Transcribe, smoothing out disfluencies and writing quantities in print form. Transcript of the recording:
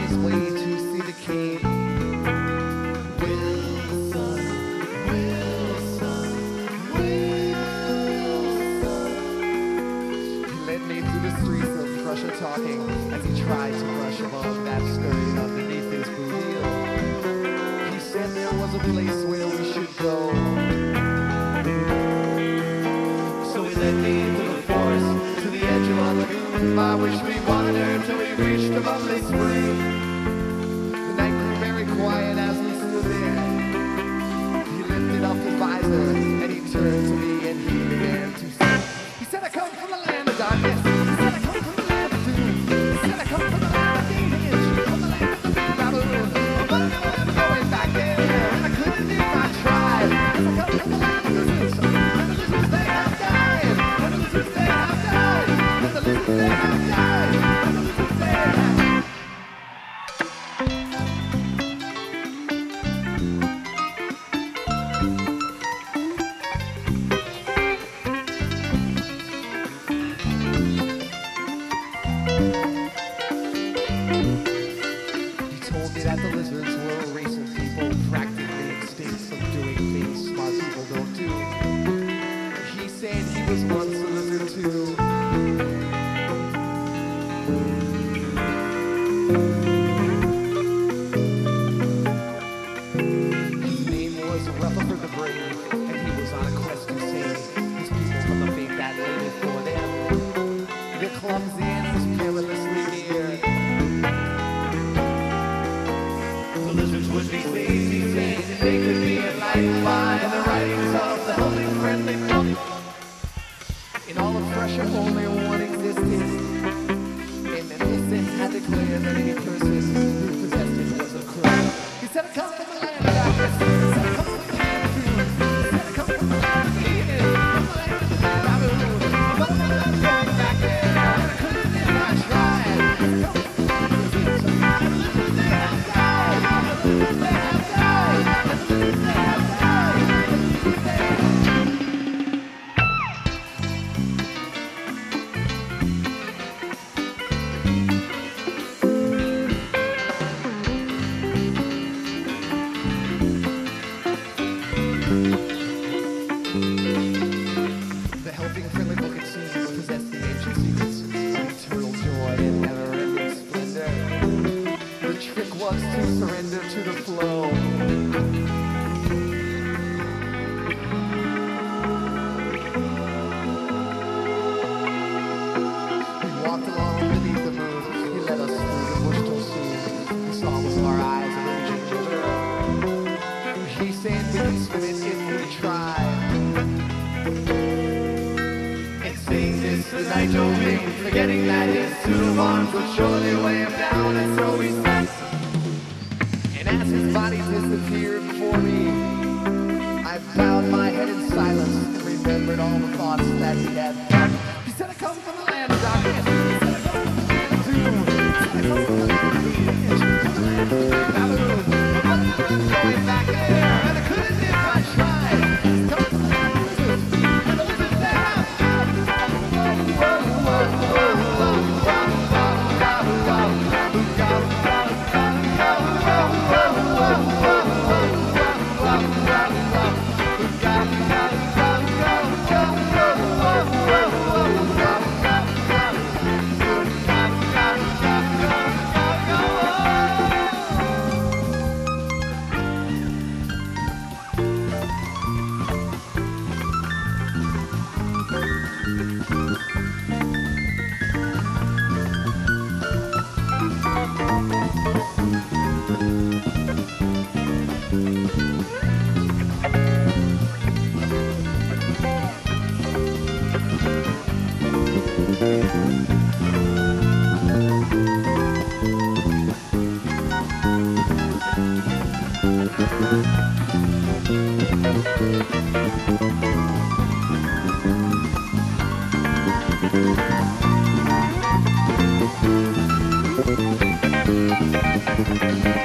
his way to see the king. Wilson, Wilson, Wilson. He led me through the streets of Prussia talking as he tried to brush above that skirt underneath his boot heel. He said there was a place where we should go. So he led me into the forest, to the edge of a lagoon, by which we wandered till we reached a bubbly spring. The night grew very quiet as we stood there. He lifted up his visor and he turned to me and he began to sing. He said, I come from the land of darkness. He said, I come from the land of doom. He said, I come from the land of English, from the land of the big baboon. But I'm going back there, and I couldn't leave my tribe. 'Cause I come from the land of lizards, and the lizards they have died, and the lizards they have died, and the lizards they have died, and the lizards they have died. He told me that the lizards were a race of people practically extinct from doing things smart people don't do. He said he was once a lizard too. His name was Rutherford the Brave, and he was on a quest to save his people from the fate that lay before them. Their clumsy and was perilously near. The lizards would be saved, he said, if they could be enlightened by the writings of the helping friendly book. In all of Prussia, only one existed. A Mendelssohn had declared that any person who possessed it was a crook. He said, I come from the land of darkness. He said, I come from the land of doom. He said, I come from the land of Eden, from the land of the big baboon. But I'm going back there, and I couldn't live my tribe. I come from the land of lizards, and the lizards they have died, and the lizards they have died, and the lizards they have died, and the lizards they have died. The helping friendly book, it seems, possessed the ancient secrets of eternal joy and never-ending splendor. The trick was to surrender to the flow. We walked along beneath the moon. He led us through the bush till soon he saw with our eyes a raging river. He said we can swim it if we try. And saying this the night only, forgetting that his two arms would surely weigh him down, and so we sat. And as his body disappeared before me, I bowed my head in silence and remembered all the thoughts that he had thought. He said, I come from the land of darkness. He said, I come from the land of doom. He said, I come from the land of English, from the land of the big baboon. But I'm going back there, and I couldn't live my tribe. He's come from the land of lizards, and the lizards they have died. Thank you.